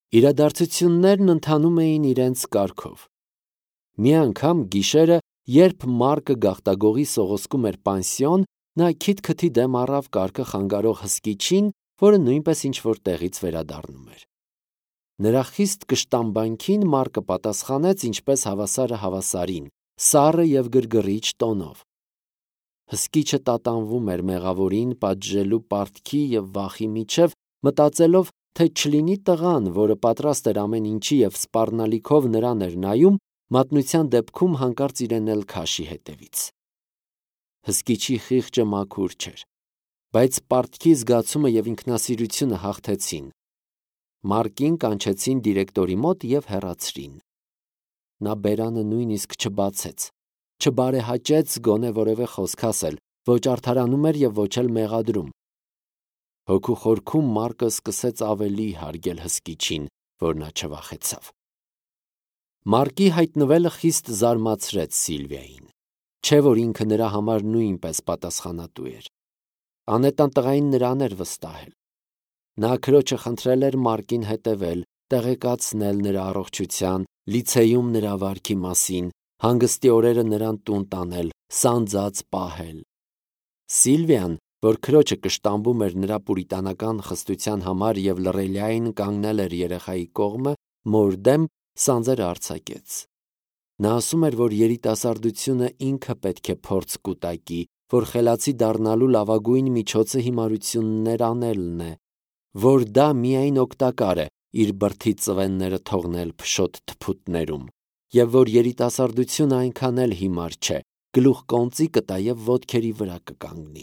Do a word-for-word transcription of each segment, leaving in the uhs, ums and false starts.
Իրադարձություններն ընթանում էին իրենց կարգով։ Մի անգամ գիշերը, երբ Մարկը գաղտագողի սողոսկում էր պանսիոն, նա քիթ-քթի դեմ առավ կարգը խանգարող հսկիչին, որը նույնպես ինչ-որ տեղից վերադառնում էր։ Նրա խիստ կշտամբանքին Մարկը պատասխանեց ինչպես հավասարը հավասարին, սառը և գրգռիչ տոնով։ Հսկիչը տատանվում էր մեղավորին պատժելու պարտքի և վախի միջև, մտածելով, թե չլինի տղան, որը պատրաստ էր ամեն ինչի և սպառնալիքով նրան էր նայում, մատնության դեպքում հանկարծ իրեն էլ քաշի հետևից։ Հսկիչի խիղճը մաքուր չէր, բայց պարտքի զգացումը և ինքնասիրությունը հաղթեցին։ Մարկին կանչեցին դիրեկտորի մոտ և հեռացրին։ Նա բերանը նույնիսկ չբացեց, չբարեհաճեց գոնե որևէ խոսք ասել, ոչ արդարանում էր և ոչ էլ մեղադրում։ Հոգու խորքում Մարկը սկսեց ավելի հարգել հսկիչին, որ նա չվախեցավ։ Մարկի հայտնվելը խիստ զարմացրեց Սիլվիային, չէ՞ որ ինքը նրա համար նույնպես պատասխանատու էր։ Անետան տղային նրան էր վստահել։ Նա քրոջը խնդրել էր Մարկին հետևել, տեղեկացնել նրա առողջության, լիցեյում նրա վարքի մասին, հանգստի օրերը նրան տուն տանել, սանձած պահել։ Սիլվիան, որ քրոջը կշտամբում էր նրա պուրիտանական խստության համար և լռելիային կանգնել էր երեխայի կողմը, մոր դեմ, սանձերը արձակեց։ Նա ասում էր, որ երիտասարդությունը ինքը պետք է փորձ կուտակի, որ խելացի դառնալու լավագույն միջոցը հիմարություններ անելն է, որ դա միայն օգտակար է իր բրդի ծվենները թողնել փշոտ թփուտներում, և որ երիտասարդությունը այնքան էլ հիմար չէ, գլուխ կոնծի կտա և ոտքերի վրա կկանգնի։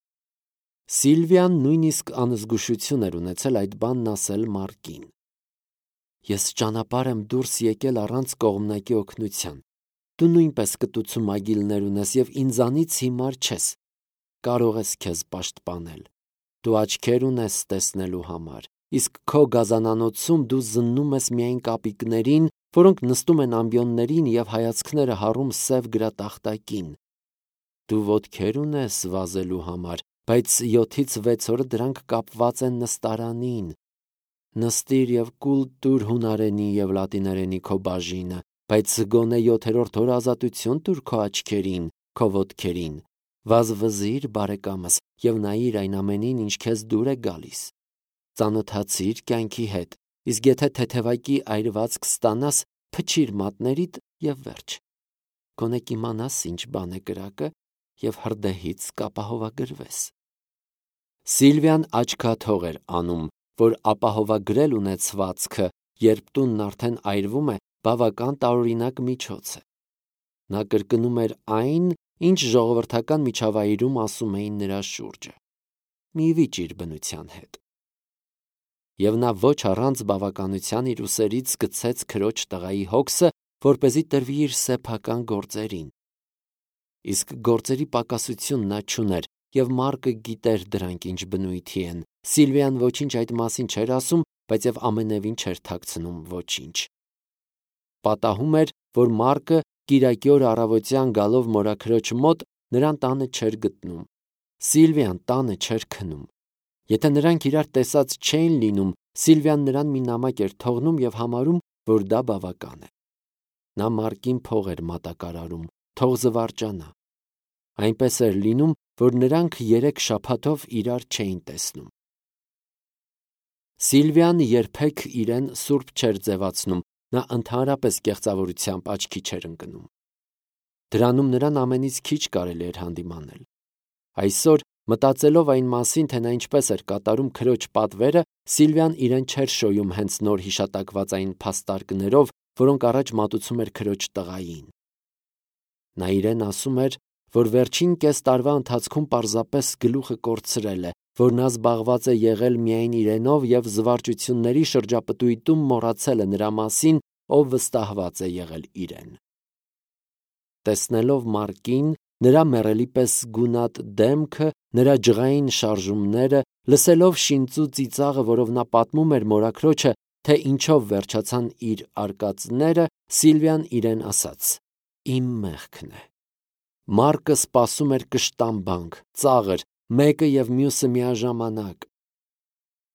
Սիլվիան նույնիսկ անզգուշություն էր ունեցել այդ բանն ասել Մարկին։ Ես ճանապարհ եմ դուրս եկել առանց կողմնակի օգնության։ Դու նույնպես կտուցում ագիլներ ունես և ինձանից հիմար չես։ Կարող ես քեզ պաշտպանել։ Դու աչքեր ունես տեսնելու համար, իսկ քո գազանանոցում դու զննում ես միայն կապիկներին, որոնք նստում են ամբիոններին և հայացքները հառում սև գրատախտակին։ Դու ոտքեր ունես վազելու համար, բայց յոթից վեց օրը դրանք կապված են նստարանին։ Նստիր և կուլ տուր հունարենի և լատիներենի քո բաժինը, բայց գոնե յոթերորդ օրը ազատություն տուր քո աչքերին, քո ոտքերին։ Վազվզիր, բարեկամս, և նայիր այն ամենին, ինչ քեզ դուր է գալիս։ Ծանոթացիր կյանքի հետ, իսկ եթե թեթևակի այրվածք ստանաս, փչիր մատներիդ և վերջ։ Գոնե կիմանաս ինչ բան է կրակը և հրդեհից կապահովագրվես։ Սիլվիան աչքաթող էր անում, որ ապահովագրել ունեցվածքը, երբ տունն արդեն այրվում է, բավական տարօրինակ միջոց է։ Նա կրկնում էր այն, ինչ ժողովրդական միջավայրում ասում էին նրա շուրջը. մի վիճիր բնության հետ։ Եվ նա ոչ առանց բավականության իր ուսերից գցեց քրոջ տղայի հոգսը, որպեսզի տրվի իր սեփական գործերին։ Իսկ գործերի պակասություն նա չուներ, և Մարկը գիտեր դրանք ինչ բնույթի են։ Սիլվիան ոչինչ այդ մասին չէր ասում, բայց և ամենևին չէր թաքցնում ոչինչ։ Պատահում էր, որ Մարկը կիրակի օր առավոտյան գալով մորաքրոջ մոտ նրան տանը չէր գտնում։ Սիլվիան տանը չէր քնում։ Եթե նրանք իրար տեսած չէին լինում, Սիլվիան նրան մի նամակ էր թողնում և համարում, որ դա բավական է։ Նա Մարկին փող էր մատակարարում, թող զվարճանա։ Այնպես էր լինում, որ նրանք երեք շաբաթով իրար չէին տեսնում։ Սիլվիան երբեք իրեն սուրբ չէր ձևացնում, նա ընդհանրապես կեղծավորությամբ աչքի չէր ընկնում։ Դրանում նրան ամենից քիչ կարելի էր հանդիմանել։ Այսօր, մտածելով այն մասին, թե նա ինչպես էր կատարում քրոջ պատվերը, Սիլվիան իրեն չէր շոյում հենց նոր հիշատակված այն փաստարկներով, որոնք առաջ մատուցում էր քրոջ տղային։ Նա իրեն ասում էր, որ վերջին կես տարվա ընթացքում պարզապես գլուխը կորցրել է, որ նա զբաղված է եղել միայն իրենով և զվարճությունների շրջապտույտում մոռացել է նրա մասին, ով վստահված է եղել իրեն։ Տեսնելով Մարկին, նրա մեռելի պես գունատ դեմքը, նրա ջղային շարժումները, լսելով շինծու ծիծաղը, որով նա պատմում էր մորաքրոջը, թե ինչով վերջացան իր արկածները, Սիլվիան իրեն ասաց. «Իմ մեղքն է»։ Մարկը սպասում էր կշտամբանք, ծաղր, մեկը և մյուսը միաժամանակ։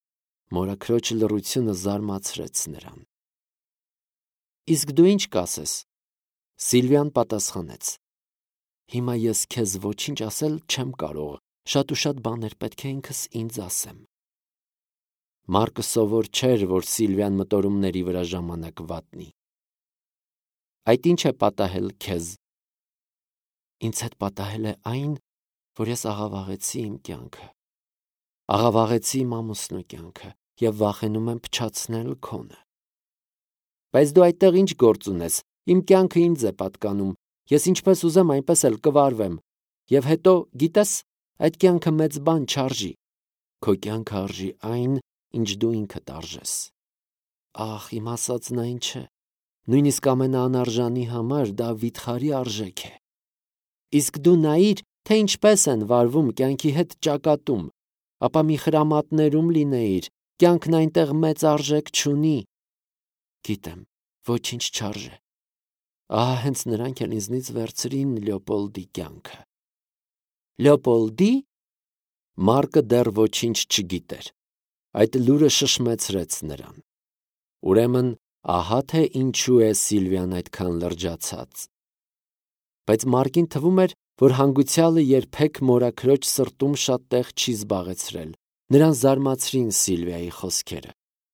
Մորաքրոջ լռությունը զարմացրեց նրան։ Իսկ դու ինչ կասես։ Սիլվիան պատասխանեց. Հիմա ես քեզ ոչինչ ասել չեմ կարող, շատ ու շատ բաներ պետք է ինքս ինձ ասեմ։ Մարկը սովոր չէր, որ Սիլվիան մտորումների վրա ժամանակ վատնի։ Այդ ինչ է պատահել քեզ։ Ինձ հետ պատահել է այն, որ ես աղավաղեցի իմ կյանքը։ Աղավաղեցի իմ ամուսնու կյանքը և վախենում եմ փչացնել քոնը։ Բայց դու այդտեղ ինչ գործ ունես, իմ կյանքը ինձ է պատկանում, ես ինչպես ուզեմ այնպես էլ կվարվեմ, և հետո, գիտես, այդ կյանքը մեծ բան չարժի, քո կյանքը արժի այն, ինչ դու ինքդ արժես։ Ախ, իմ ասածն այն չէ, նույնիսկ ամենաանարժանի համար դա վիթխարի արժեք է։ Իսկ դու նայիր, թե ինչպես են վարվում կյանքի հետ ճակատում, ապա մի խրամատներում լինեիր, կյանքն այնտեղ մեծ արժեք չունի։ Գիտեմ, ոչինչ չարժե։ Ահա հենց նրանք էլ ինձնից վերցրին Լեոպոլդի կյանքը։ Լեոպոլդի։ Մարկը դեռ ոչինչ չգիտեր։ Այդ լուրը շշմեցրեց նրան։ Ուրեմն, ահա թե ինչու է Սիլվիան այդքան լրջացած։ Բայց Մարկին թվում էր, որ հանգուցյալը երբեք մորաքրոջ սրտում շատ տեղ չի զբաղեցրել։ Նրան զարմացրին Սիլվիայի խոսքերը։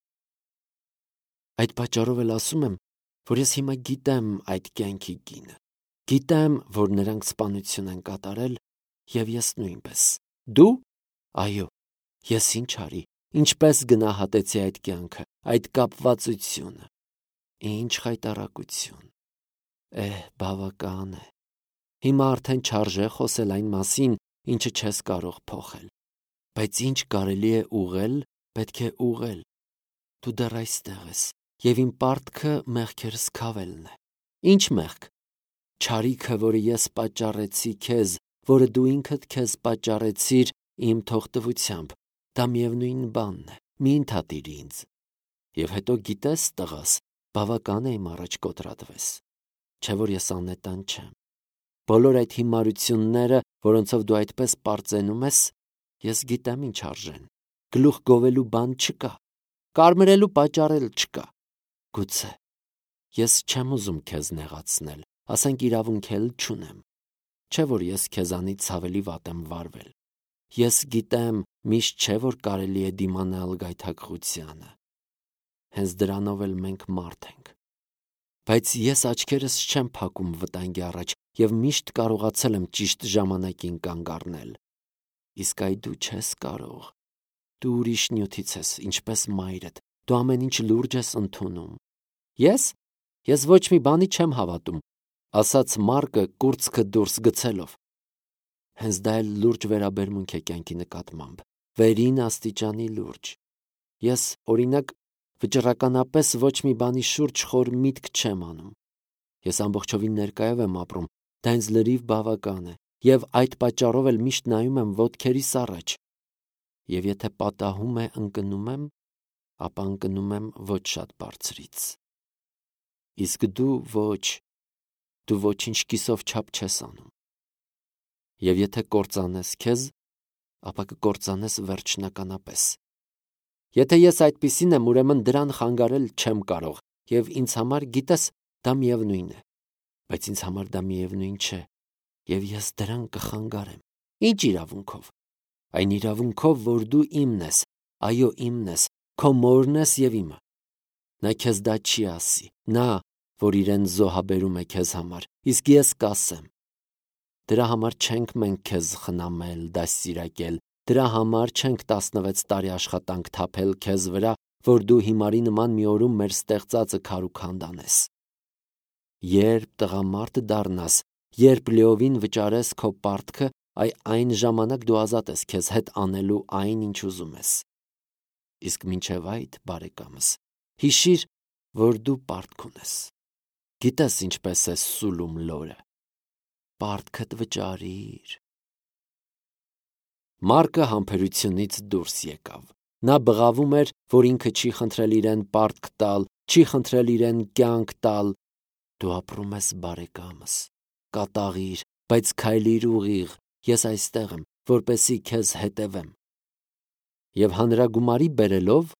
Այդ պատճառով էլ ասում եմ, որ ես հիմա գիտեմ այդ կյանքի կինը։ Գիտեմ, որ նրանք սպանություն են կատարել, և ես նույնպես։ Դու։ Այո, ես ինչ արի, ինչպես գնահատեցի այդ կյանքը, այդ կապվածությունը։ Ինչ խայտառակություն։ Էհ, բավական է։ Հիմա արդեն չարժե խոսել այն մասին, ինչը չես կարող փոխել։ Բայց ինչ կարելի է ուղղել, պետք է ուղղել։ Դու դեռ այստեղ ես, և իմ պարտքը մեղքերս քավելն է։ Ինչ մեղք։ Չարիքը, որը ես պատճառեցի քեզ, որը դու ինքդ քեզ պատճառեցիր իմ թողտվությամբ, դա միևնույն բանն է, մի ընդհատիր ինձ։ Եվ հետո գիտես, տղաս, բավական է իմ առաջ կոտրատվես, չէ որ ես անետան չեմ։ Բոլոր այդ հիմարությունները, որոնցով դու այդպես պարծենում ես, ես գիտեմ ինչ արժեն։ Գլուխ գովելու բան չկա, կարմրելու պատճառ էլ չկա։ Գուցե, ես չեմ ուզում քեզ նեղացնել, ասենք իրավունք էլ չունեմ, չէ որ ես քեզանից ավելի վատ եմ վարվել։ Ես գիտեմ, միշտ չէ որ կարելի է դիմանալ գայթակղությանը։ Հենց դրանով էլ մենք մարդ ենք։ Բայց ես աչքերս չեմ փակում վտանգի առաջ և միշտ կարողացել եմ ճիշտ ժամանակին կանգ առնել։ Իսկ այ դու չես կարող։ Դու ուրիշ նյութից ես, ինչպես մայրդ, դու ամեն ինչ լուրջ ես ընդունում։ Ես։ Ես ոչ մի բանի չեմ հավատում, ասաց Մարկը կուրծքը դուրս գցելով։ Հենց դա էլ լուրջ վերաբերմունք է կյանքի նկատմամբ, վերին աստիճանի լուրջ։ Ես, օրինակ, վճռականապես ոչ մի բանի շուրջ խոր միտք չեմ անում։ Ես ամբողջովին ներկայով եմ ապրում, դա ինձ լրիվ բավական է, և այդ պատճառով էլ միշտ նայում եմ ոտքերիս առաջ։ Եվ եթե պատահում է ընկնում եմ, ապա ընկնում եմ ոչ շատ բարձրից։ Իսկ դու ոչ, դու ոչինչ կիսով չափ չես անում։ Եվ եթե կործանես քեզ, ապա կկործանես վերջնականապես։ Եթե ես այդպիսին եմ, ուրեմն դրան խանգարել չեմ կարող, և ինձ համար, գիտես, դա միևնույն է։ Բայց ինձ համար դա միևնույն չէ, և ես դրան կխանգարեմ։ Ինչ իրավունքով։ Այն իրավունքով, որ դու իմն ես, այո, իմն ես, քո մորն ես և իմը։ Նա քեզ դա չի ասի, նա, որ իրեն զոհաբերում է քեզ համար, իսկ ես կասեմ։ Դրա համար չենք մենք քեզ խնամել, դաստիարակել, դրա համար չենք տասնվեց տարի աշխատանք թափել քեզ վրա, որ դու հիմարի նման մի օրում մեր ստեղծածը քարուքանդ անես։ Երբ տղամարդ դառնաս, երբ լիովին վճարես քո պարտքը, այ այն ժամանակ դու ազատ ես քեզ հետ անելու այն, ինչ ուզում ես։ Իսկ մինչև այդ, բարեկամս, հիշիր, որ դու պարտք ունես։ Գիտես ինչպես է սուլում լորը։ Պարտքդ վճարիր։ Մարկը համբերությունից դուրս եկավ։ Նա բղավում էր, որ ինքը չի խնդրել իրեն պարտք տալ, չի խնդրել իրեն կյանք տալ։ Դու ապրում ես, բարեկամս, կատաղիր, բայց քայլիր ուղիղ, ես այստեղ եմ, որպեսզի քեզ հետևեմ։ Եվ հանրագումարի բերելով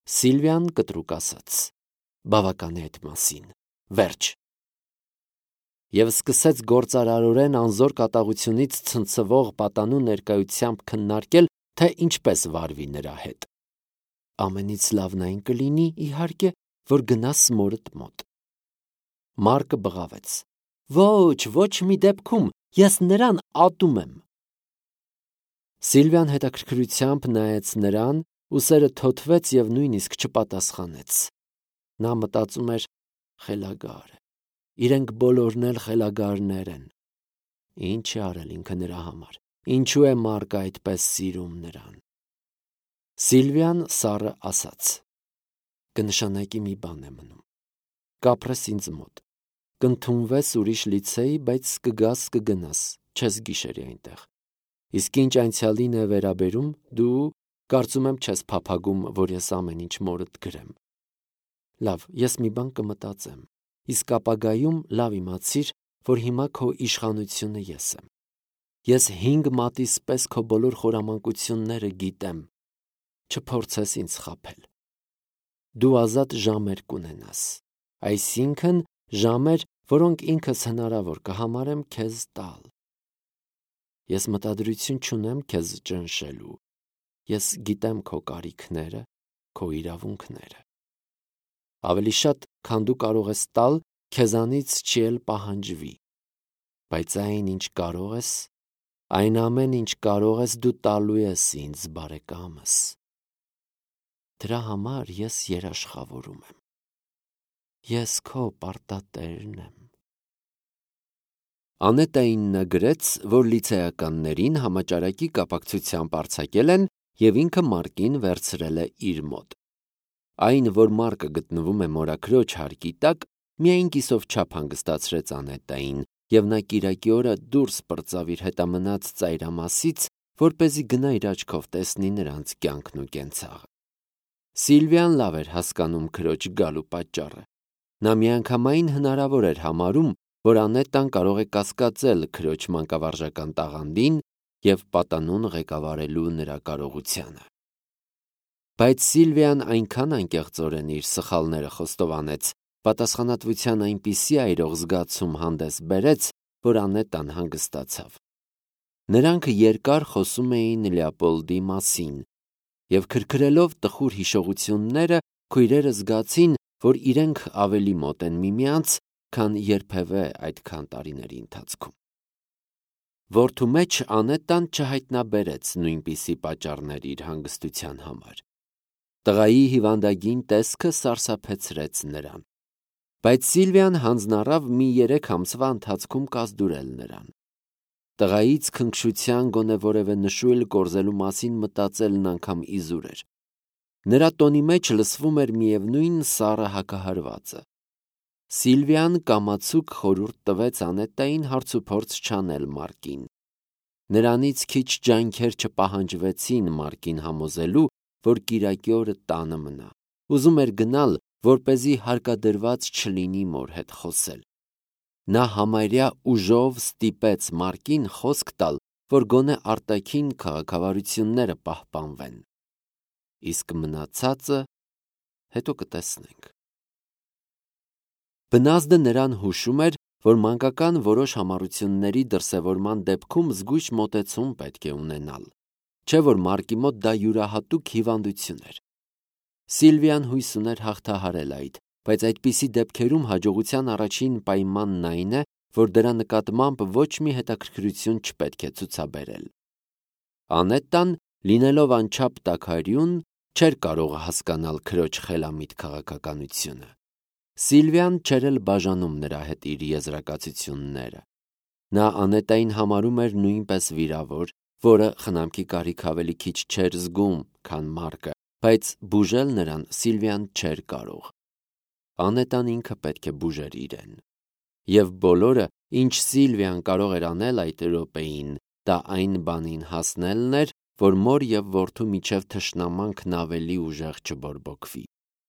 Սիլվիան կտրուկ ասաց. «Բավական է այդ մասին, վերջ»։ Եվ սկսեց գործարարորեն անզոր կատաղությունից ցնցվող պատանու ներկայությամբ քննարկել, թե ինչպես վարվի նրա հետ։ Ամենից լավն այն կլինի, իհարկե, որ գնաս մորդ մոտ։ Մարկը բղավեց. «Ոչ, ոչ մի դեպքում, ես նրան ատում եմ»։ Սիլվիան հետաքրքրությամբ նայեց նրան, ուսերը թոթվեց և նույնիսկ չպատասխանեց։ Նա մտածում էր. խելագար է, իրենք բոլորն էլ խելագարներ են։ Ինչ է արել ինքը նրա համար, ինչու է Մարկը այդպես սիրում նրան։ Սիլվիան սառը ասաց. կնշանակի մի բան է մնում, կապրես ինձ մոտ, կընդունվես ուրիշ լիցեի, բայց կգաս կգնաս, չես գիշերի այնտեղ։ Իսկ ինչ անցյալին է վերաբերում, դու կարծում եմ չես փափագում, որ ես ամեն ինչ մորդ գրեմ։ Լավ, ես մի բան կմտածեմ, իսկ ապագայում լավ իմացիր, որ հիմա քո իշխանությունը ես եմ։ Ես հինգ մատիս պես քո բոլոր խորամանկությունները գիտեմ, չփորձես ինձ խաբել։ Դու ազատ ժամեր կունենաս, այսինքն ժամեր, որոնք ինքս հնարավոր կհամարեմ քեզ տալ։ Ես մտադրություն չունեմ քեզ ճնշելու, ես գիտեմ քո կարիքները, քո իրավունքները։ Ավելի շատ, քան դու կարող ես տալ, քեզանից չի էլ պահանջվի, բայց այն, ինչ կարող ես, այն ամեն, ինչ կարող ես, դու տալու ես ինձ, բարեկամս։ Դրա համար ես երաշխավորում եմ։ Ես քո պարտատերն եմ։ Անետային նա գրեց, որ լիցեականներին համաճարակի կապակցությամբ արձակել են և ինքը Մարկին վերցրել է իր մոտ։ Այն, որ Մարկը գտնվում է մորաքրոջ հարկի տակ, միայն կիսով չափ հանգստացրեց Անետային, և նա կիրակի օրը դուրս պրծավ իր հետամնաց ծայրամասից, որպեսզի գնա իր աչքով տեսնի նրանց կյանքն ու կենցաղը։ Սիլվիան լավ էր հասկանում քրոջ գալու պատճառը։ Նա միանգամայն հնարավոր էր համարում, որ Անետան կարող է կասկածել քրոջ մանկավարժական տաղանդին և պատանուն ղեկավարելու նրա կարողությանը։ Բայց Սիլվիան այնքան անկեղծորեն իր սխալները խոստովանեց, պատասխանատվության այնպիսի այրող զգացում հանդես բերեց, որ Անետան հանգստացավ։ Նրանք երկար խոսում էին Լեոպոլդի մասին, և քրքրելով տխուր հիշողությունները, քույրերը զգացին, որ իրենք ավելի մոտ են միմյանց, քան երբևէ այդքան տարիների ընթացքում։ Որդու մեջ Անետան չհայտնաբերեց նույնպիսի պատճառներ իր հանգստության համար։ Տղայի հիվանդագին տեսքը սարսափեցրեց նրան։ Բայց Սիլվիան հանձնառավ մի երեք ամսվա ընթացքում կազդուրել նրան։ Տղայից քնքշության գոնե որևէ նշույլ կորզելու մասին մտածելն անգամ իզուր էր։ Նրա տոնի մեջ լսվում էր միևնույն սառը հակահարվածը։ Սիլվիան կամացուկ խորհուրդ տվեց Անետային հարցուփորձ չանել Մարկին։ Նրանից քիչ ջանքեր չպահանջվեցին Մարկին համոզելու, որ կիրակի օրը տանը մնա։ Ուզում էր գնալ, որպեսզի հարկադրված չլինի մոր հետ խոսել։ Նա համարյա ուժով ստիպեց Մարկին խոսք տալ, որ գոնե արտաքին քաղաքավարությունները պահպանվեն։ Իսկ մնացածը հետո կտեսնենք։ Բնազդը նրան հուշում էր, որ մանկական որոշ համառությունների դրսևորման դեպքում զգույշ մոտեցում պետք է ունենալ, չէ՞ որ Մարկի մոտ դա յուրահատուկ հիվանդություն էր։ Սիլվիան հույս ուներ հաղթահարել այդ, բայց այդպիսի դեպքերում հաջողության առաջին պայմանն այն է, որ դրա նկատմամբ ոչ մի հետաքրքրություն չպետք է ցուցաբերել։ Անետան, լինելով անչափ տաքարյուն, չէր կարող հասկանալ քրոջ խելամիտ քաղաքականությունը։ Սիլվիան չէր էլ բաժանում նրա հետ իր եզրակացությունները։ Նա Անետային համարում էր նույնպես վիրավոր, որը խնամքի կարիք ավելի քիչ չէր զգում, քան Մարկը, բայց բուժել նրան Սիլվիան չէր կարող։ Անետան ինքը պետք է բուժեր իրեն։ Եվ բոլորը, ինչ Սիլվիան կարող էր անել այդ րոպեին, դա այն բանին հասնելն էր, որ մոր և որդու միջև թշնամանքն ավելի ուժեղ չբորբոքվի։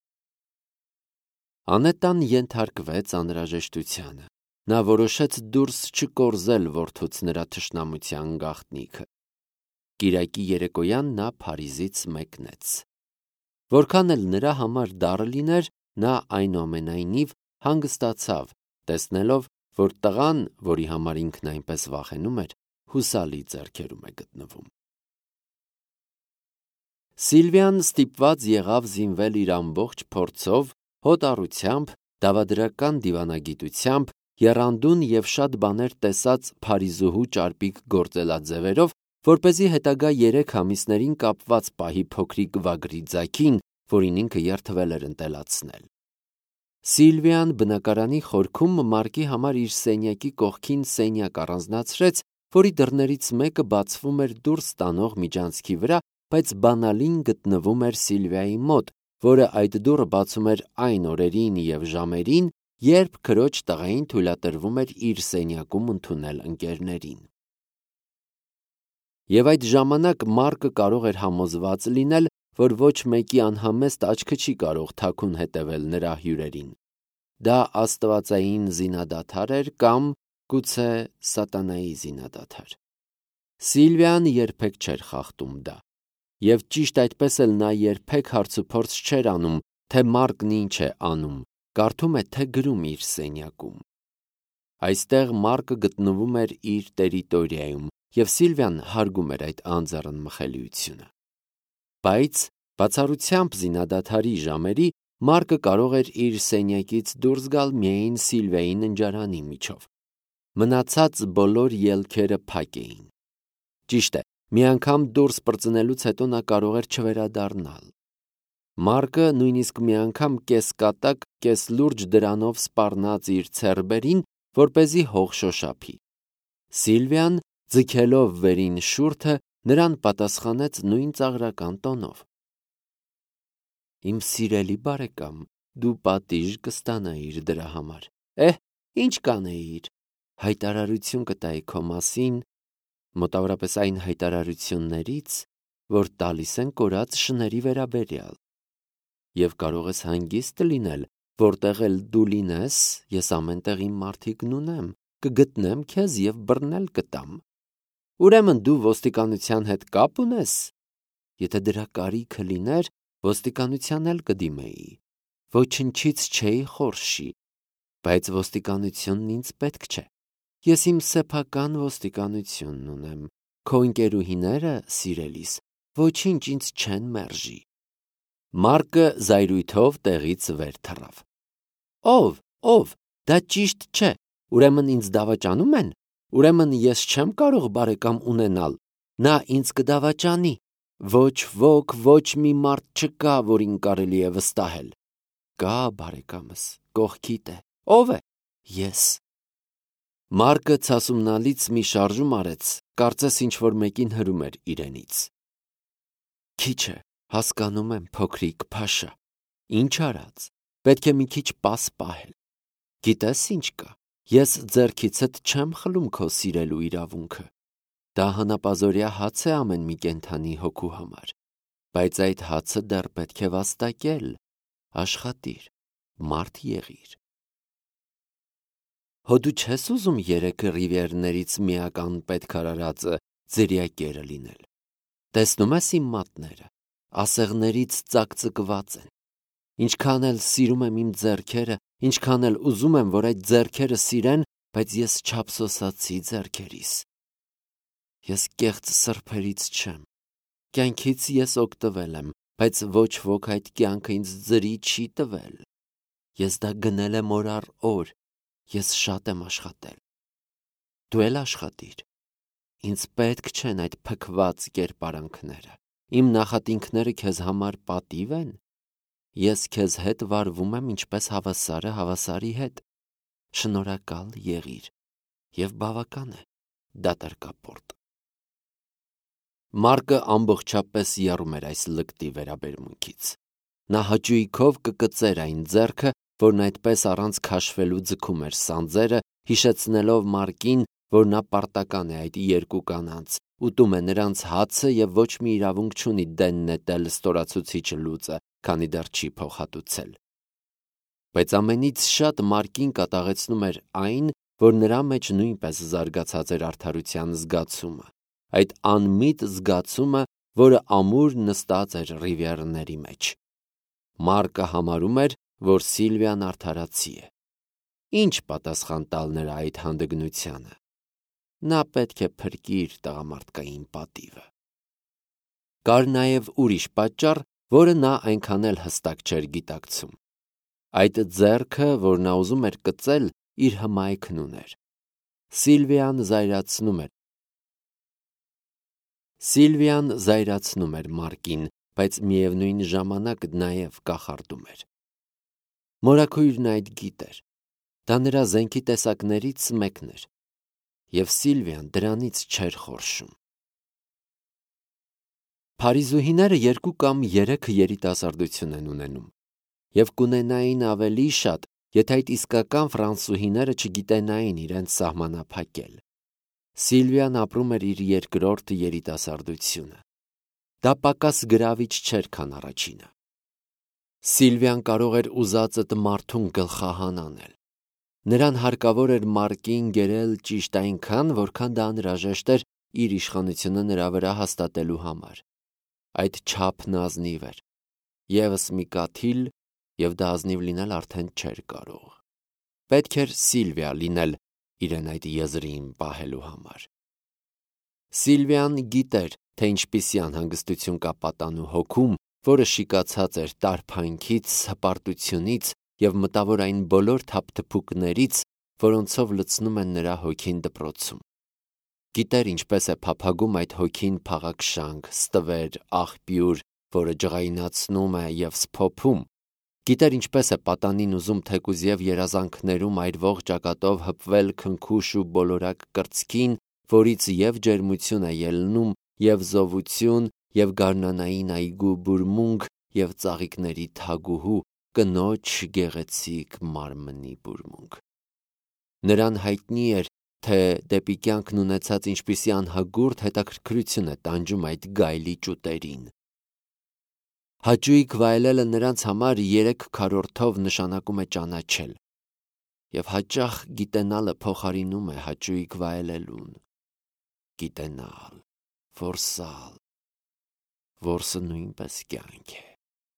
Անետան ենթարկվեց անհրաժեշտությանը։ Նա որոշեց դուրս չկորզել որդուց նրա թշնամության գաղտնիքը։ Կիրակի երեկոյան նա Փարիզից մեկնեց։ Որքան էլ նրա համար դառը լիներ, նա այնուամենայնիվ հանգստացավ, տեսնելով, որ տղան, որի համար ինքն այնպես վախենում էր, հուսալի ձեռքերում է գտնվում։ Սիլվիան ստիպված եղավ զինվել իր ամբողջ փորձով, հոտառությամբ, դավադրական դիվանագիտությամբ, եռանդուն և շատ բաներ տեսած փարիզուհու ճարպիկ գործելաձևերով, որպեսզի հետագա երեք ամիսներին կապված պահի փոքրիկ վագրի ձագին, որին ինքը երդվել էր ընտելացնել։ Սիլվիան բնակարանի խորքում Մարկի համար իր սենյակի կողքին սենյակ առանձնացրեց, որի դռներից մեկը բացվում էր դուրս տանող միջանցքի վրա, բայց բանալին գտնվում էր Սիլվիայի մոտ, որը այդ դուռը բացում էր այն օրերին և ժամերին, երբ քրոջ տղային թույլատրվում էր իր սենյակում ընդունել ընկերներին։ Եվ այդ ժամանակ Մարկը կարող էր համոզված լինել, որ ոչ մեկի անհամեստ աչքը չի կարող թաքուն հետևել նրա հյուրերին։ Դա աստվածային զինադադար էր կամ գուցե սատանայի զինադադար։ Սիլվիան երբեք չէր խախտում դա։ Եվ ճիշտ այդպես էլ նա երբեք հարցուփորձ չէր անում, թե Մարկն ինչ է անում, կարդում է, թե գրում իր սենյակում։ Այստեղ Մարկը գտնվում էր իր տերիտորիայում, և Սիլվիան հարգում էր այդ անձեռն մխելիությունը։ Բայց բացառությամբ զինադադարի ժամերի Մարկը կարող էր իր սենյակից դուրս գալ միայն Սիլվիայի ննջարանի միջով։ Մնացած բոլոր ելքերը փակ էին։ Ճիշտ է, մի անգամ դուրս պրծնելուց հետո նա կարող էր չվերադառնալ։ Մարկը նույնիսկ մի անգամ կես-կատակ, կես-լուրջ դրանով սպառնաց իր ցերբերին, որպեսզի հող շոշափի։ Սիլվիան, ձգելով վերին շուրթը, նրան պատասխանեց նույն ծաղրական տոնով. «Իմ սիրելի բարեկամ, դու պատիժ կստանայիր դրա համար։ Էհ, ինչ կանեիր, հայտարարություն կտայի քո մասին, մոտավորապես այն հայտարարություններից, որ տալիս են կորած շների վերաբերյալ։ Եվ կարող ես հանգիստ լինել, որտեղ էլ դու լինես, ես ամեն տեղ իմ մարդիկն ունեմ, կգտնեմ քեզ և բռնել կտամ։ Ուրեմն դու ոստիկանության հետ կապ ունես։ Եթե դրա կարիքը լիներ, ոստիկանության էլ կդիմեի, ոչնչից չէի խորշի, բայց ոստիկանությունն ինձ պետք չէ։ Ես իմ սեփական ոստիկանությունն ունեմ, քո ընկերուհիները, սիրելիս, ոչինչ ինձ չեն մերժի»։ Մարկը զայրույթով տեղից վեր թռավ։ Ո՞վ, ո՞վ, դա ճիշտ չէ, ուրեմն ինձ դավաճանում են, ուրեմն ես չեմ կարող բարեկամ ունենալ, նա ինձ կդավաճանի, ոչ ոք, ոչ մի մարդ չկա, որին կարելի է վստահել։ Կա, բարեկամս, կողքիդ է, ո՞վ է։ Ես։ Մարկը ցասումնալից մի շարժում արեց, կարծես ինչ-որ մեկին հրում էր իրենից։ Քիչ է, հասկանում եմ, փոքրիկ փաշա, ինչ արած, պետք է մի քիչ պաս պահել։ Գիտես ինչ կա, ես ձեռքիցդ չեմ խլում քո սիրելու իրավունքը։ Դա հանապազորյա հաց է ամեն մի կենդանի հոգու համար, բայց այդ հացը դեռ պետք է վաստակել, աշխատիր, մարդ եղիր։ Հո դու չես ուզում երեք ռիվիերներից միակ անպետք արարածը ձրիակերը լինել։ Տեսնում ես իմ մատները, ասեղներից ծակծկված են։ Ինչքան էլ սիրում եմ իմ ձեռքերը, ինչքան էլ ուզում եմ, որ այդ ձեռքերը սիրեն, բայց ես չափսոսացի ձեռքերիս։ Ես կեղծ սրբերից չեմ։ Կյանքից ես օգտվել եմ, բայց ոչ ոք այդ կյանքը ինձ ձրի չի տվել։ Ես դա գնել եմ օր առ օր, ես շատ եմ աշխատել։ Դու էլ աշխատիր։ Ինձ պետք չեն այդ փքված կերպարանքները։ Իմ նախատինքները քեզ համար պատիվ են։ Ես քեզ հետ վարվում եմ ինչպես հավասարը հավասարի հետ։ Շնորհակալ եղիր, և բավական է, դատարկապորտ։ Մարկը ամբողջապես եռում էր այս լկտի վերաբերմունքից։ Նա հաճույքով կկծեր այն ձեռքը, որն այդպես առանց քաշվելու ձգում էր սանձերը, հիշեցնելով Մարկին, որ նա պարտական է այդ երկու կանանց, ուտում է նրանց հացը և ոչ մի իրավունք չունի դեն նետել ստորացուցիչ լուծը, քանի դեռ չի փոխհատուցել։ Բայց ամենից շատ Մարկին կատաղեցնում էր այն, որ նրա մեջ նույնպես զարգացած էր արդարության զգացումը, այդ անմիտ զգացումը, որը ամուր նստած էր ռիվիերների մեջ։ Մարկը համարում էր, որ Սիլվիան արդարացի է։ Ինչ պատասխան տալ նրա այդ հանդգնությանը։ Նա պետք է փրկի իր տղամարդկային պատիվը։ Կար նաև ուրիշ պատճառ, որը նա այնքան էլ հստակ չէր գիտակցում։ Այդ ձեռքը, որ նա ուզում էր կծել, իր հմայքն ուներ։ Սիլվիան զայրացնում էր։ Սիլվիան զայրացնում էր Մարկին, բայց միևնույն ժամանակ նաև կախարդում էր։ Մորաքույրն այդ գիտեր։ Դա նրա զենքի տեսակներից մեկն էր, և Սիլվիան դրանից չէր խորշում։ Փարիզուհիները երկու կամ երեք երիտասարդություն են ունենում, և կունենային ավելի շատ, եթե այդ իսկական ֆրանսուհիները չգիտենային իրենց սահմանափակել։ Սիլվիան ապրում էր իր երկրորդ երիտասարդությունը։ Դա պակաս գրավիչ չէր, քան առաջինը։ Սիլվիան կարող էր ուզածդ մարդուն գլխահան անել։ Նրան հարկավոր էր Մարկին գերել ճիշտ այնքան, որքան դա անհրաժեշտ էր իր իշխանությունը նրա վրա հաստատելու համար։ Այդ չափն ազնիվ էր։ Եվս մի կաթիլ, և դա ազնիվ լինել արդեն չէր կարող։ Պետք էր Սիլվիա լինել իրեն այդ եզրին պահելու համար։ Սիլվիան գիտեր, թե ինչպիսի անհանգստություն կա պատանու հոգում, որը շիկացած էր տարփանքից, հպարտությունից և մտավոր այն բոլոր թափթփուկներից, որոնցով լցնում են նրա հոգին դպրոցում։ Գիտեր ինչպես է փափագում այդ հոգին փաղաքշանք, ստվեր, աղբյուր, որը ջղայնացնում է և սփոփում։ Գիտեր ինչպես է պատանին ուզում թեկուզ և երազանքներում այրվող ճակատով հպվել քնքուշ ու բոլորակ կրծքին, որից և ջերմություն է ելնում, և զովություն, և գարնանային այգու բուրմունք, և ծաղիկների թագուհու, կնոջ գեղեցիկ մարմնի բուրմունք։ Նրան հայտնի էր, թե դեպի կյանքն ունեցած ինչպիսի անհագուրդ հետաքրքրություն է տանջում այդ գայլի ճուտերին։ Հաճույք վայելելը նրանց համար երեք քառորդով նշանակում է ճանաչել, և հաճախ գիտենալը փոխարինում է հաճույք վայելելուն։ Գիտենալ, որսալ, որսը նույնպես կյանք է։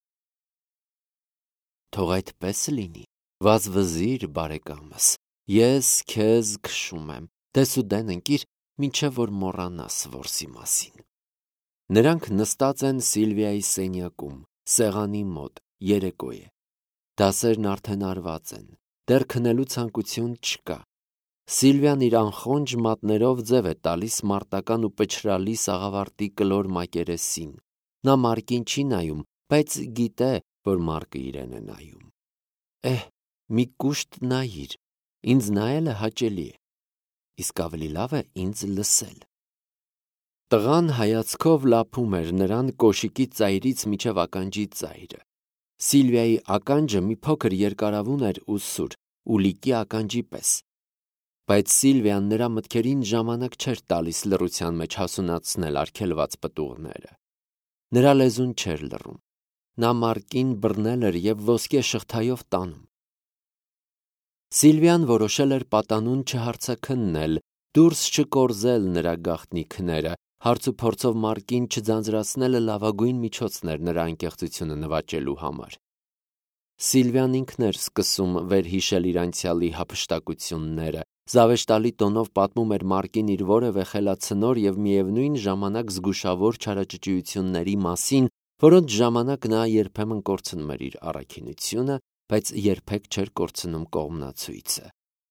Թող այդպես լինի, վազվզիր բարեկամս, ես քեզ քշում եմ, դես ու դեն ընկիր, մինչև որ մոռանաս որսի մասին։ Նրանք նստած են Սիլվիայի սենյակում, սեղանի մոտ, երեկո է։ Դասերն արդեն արված են, դեռ քնելու ցանկություն չկա։ Սիլվիան իր անխոնջ մատներով ձև է տալիս մարտական ու պչրալի սաղավարտի կլոր մակերեսին։ Նա Մարկին չի նայում, բայց գիտե, որ Մարկը իրեն է նայում։ Էհ, մի կուշտ նայիր, ինձ նայելը հաճելի է, իսկ ավելի լավ է ինձ լսել։ Տղան հայացքով լափում էր նրան կոշիկի ծայրից մինչև ականջի ծայրը։ Սիլվիայի ականջը մի փոքր երկարավուն էր ու սուր, ուլիկի ականջի պես։ Բայց Սիլվիան նրա մտքերին ժամանակ չէր տալիս լռության մեջ հասունացնել արգելված պտուղները։ Նրա լեզուն չէր լռում։ Նա Մարկին բռնել էր և ոսկե շղթայով տանում։ Սիլվիան որոշել էր պատանուն չհարցաքննել, դուրս չկորզել նրա գաղտնիքները, հարց ու փորձով Մարկին չձանձրացնելը լավագույն միջոցն էր նրա անկեղծությունը նվաճելու համար։ Սիլվիան ինքն էր սկսում վերհիշել իր անցյալի հափշտակությունները, զավեշտալի տոնով պատմում էր Մարկին իր որևէ խելացնոր և միևնույն ժամանակ զգուշավոր չարաճճիությունների մասին, որոնց ժամանակ նա երբեմն կորցնում էր իր առաքինությունը, բայց երբեք չէր կորցնում կողմնացույցը։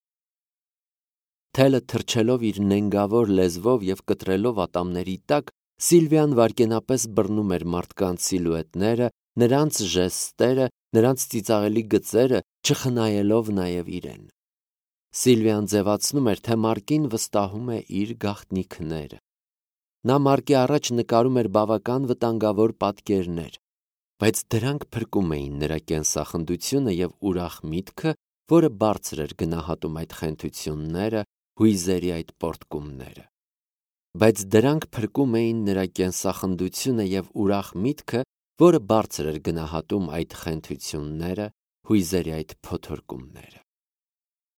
Թելը թռչելով իր նենգավոր լեզվով և կտրելով ատամների տակ, Սիլվիան վայրկենապես բռնում էր մարդկանց սիլուետները, նրանց ժեստերը, նրանց ծիծաղելի գծերը, չխնայելով նաև իրեն։ Սիլվիան ձևացնում էր, թե Մարկին վստահում է իր գաղտնիքները։ Նա Մարկի առաջ նկարում էր բավական վտանգավոր պատկերներ, բայց դրանք փրկում էին նրա կենսախնդությունը և ուրախ միտքը, որը բարձր էր գնահատում այդ խենթությունները, հույզերի այդ պոռթկումները։ Բայց դրանք փրկում էին նրա կենսախնդությունը և ուրախ միտքը, որը բարձր էր գնահատում այդ խենթությունները, հույզերի այդ փոթորկումները։